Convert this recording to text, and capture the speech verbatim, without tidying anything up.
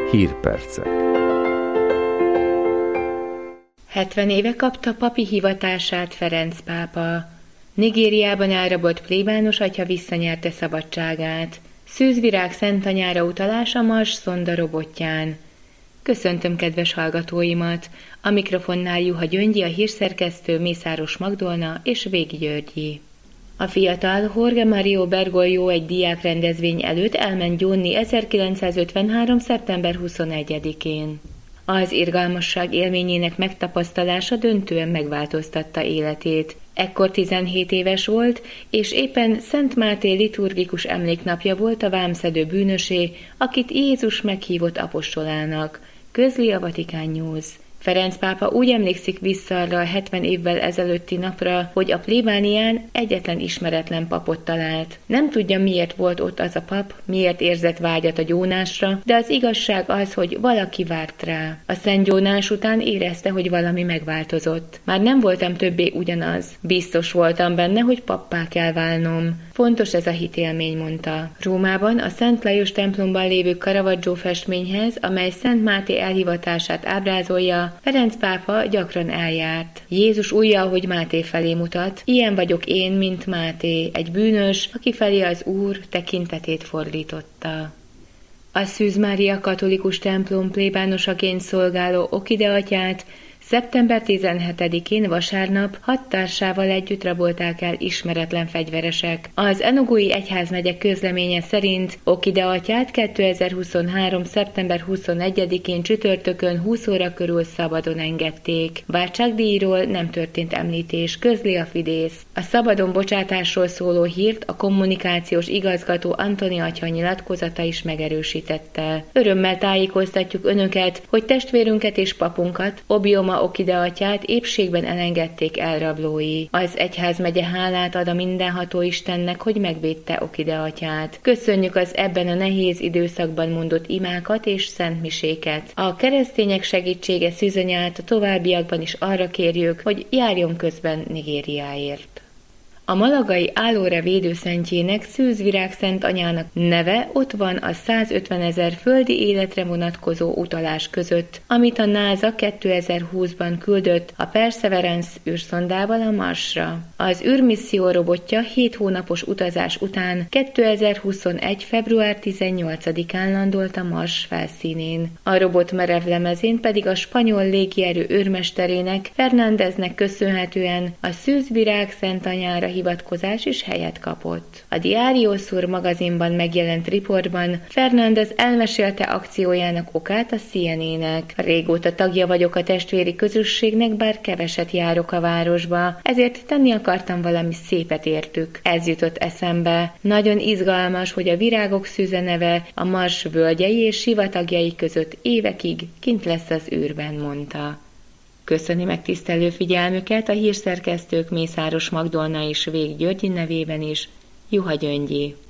Hírpercek. hetven éve kapta papi hivatását Ferenc pápa. Nigériában elrabolt plébános atya visszanyerte szabadságát. Szűzvirág szentanyára utalás a Mars szonda robotján. Köszöntöm kedves hallgatóimat! A mikrofonnál Juha Gyöngyi, a hírszerkesztő, Mészáros Magdolna és Végi Györgyi. A fiatal Jorge Mario Bergoglio egy diákrendezvény előtt elment gyónni ezerkilencszázötvenhárom. szeptember huszonegyedikén. Az irgalmasság élményének megtapasztalása döntően megváltoztatta életét. Ekkor tizenhét éves volt, és éppen Szent Máté liturgikus emléknapja volt a vámszedő bűnösé, akit Jézus meghívott apostolának, közli a Vatican News. Ferenc pápa úgy emlékszik vissza arra a hetven évvel ezelőtti napra, hogy a plébánián egyetlen ismeretlen papot talált. Nem tudja, miért volt ott az a pap, miért érzett vágyat a gyónásra, de az igazság az, hogy valaki várt rá. A szent gyónás után érezte, hogy valami megváltozott. Már nem voltam többé ugyanaz. Biztos voltam benne, hogy pappá kell válnom. Fontos ez a hitélmény, mondta. Rómában a Szent Lajos templomban lévő Caravaggio festményhez, amely Szent Máté elhivatását ábrázolja, Ferenc pápa gyakran eljárt. Jézus ujja, ahogy Máté felé mutat. Ilyen vagyok én, mint Máté, egy bűnös, aki felé az Úr tekintetét fordította. A Szűz Mária katolikus templom plébánosaként szolgáló Okide atyát szeptember tizenhetedikén vasárnap hat társával együtt rabolták el ismeretlen fegyveresek. Az Enugui egyházmegye közleménye szerint Okide atyát kétezer-huszonhárom. szeptember huszonegyedikén csütörtökön húsz óra körül szabadon engedték. Váltságdíjról nem történt említés, közli a Fidesz. A szabadon bocsátásról szóló hírt a kommunikációs igazgató Antoni atya nyilatkozata is megerősítette. Örömmel tájékoztatjuk önöket, hogy testvérünket és papunkat, Obioma Okide atyát épségben elengedték elrablói. Az egyházmegye hálát ad a mindenható Istennek, hogy megvédte Okide atyát. Köszönjük az ebben a nehéz időszakban mondott imákat és szentmiséket. A keresztények segítsége szűzanyát a továbbiakban is arra kérjük, hogy járjon közben Nigériáért. A malagai Állóre védőszentjének, Szűzvirág Szent Anyának neve ott van a százötvenezer földi életre vonatkozó utalás között, amit a NASA kétezer-húszban küldött a Perseverance űrszondával a Marsra. Az űrmisszió robotja hét hónapos utazás után kétezer-huszonegy. február tizennyolcadikán landolt a Mars felszínén. A robot merevlemezén pedig a spanyol légierő őrmesterének, Fernándeznek köszönhetően a Szűzvirág Szent Anyára hivatkozás is helyet kapott. A Diario Sur magazinban megjelent riportban Fernández elmesélte akciójának okát a C N A-nek. Régóta tagja vagyok a testvéri közösségnek, bár keveset járok a városba, ezért tenni akartam valami szépet értük. Ez jutott eszembe. Nagyon izgalmas, hogy a virágok szűze neve a Mars völgyei és sivatagjai között évekig kint lesz az űrben, mondta. Köszöni megtisztelő figyelmüket a hírszerkesztők Mészáros Magdolna és Végi Györgyi nevében is, Juha Gyöngyi.